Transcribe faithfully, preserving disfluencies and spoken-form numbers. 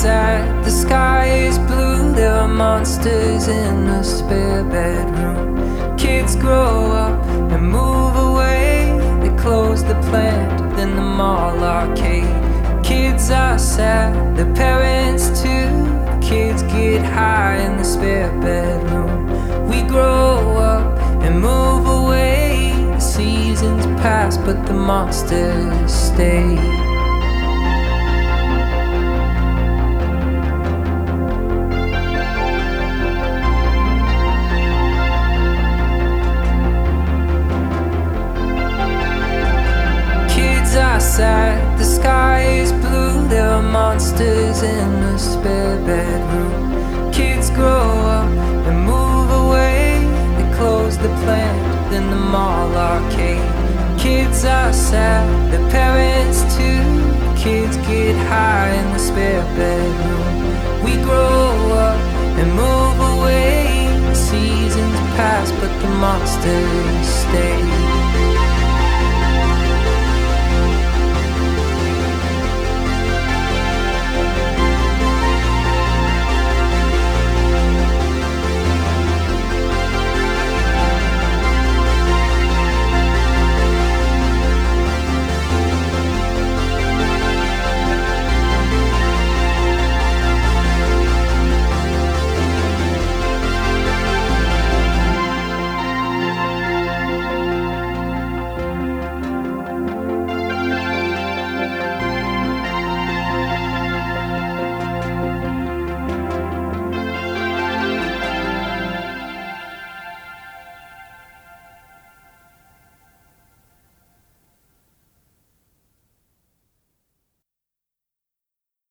sad, the sky is blue. There are monsters in the spare bedroom. Kids grow up and move away. They close the plant, then the mall arcade. Kids are sad, their parents too. Kids get high in the spare bedroom. We grow up and move away. The seasons pass, but the monsters stay. Sad, the sky is blue. There are monsters in the spare bedroom. Kids grow up and move away. They close the plant, then the mall arcade. Kids are sad, their parents too. Kids get high in the spare bedroom. We grow up and move away. The seasons pass, but the monsters stay.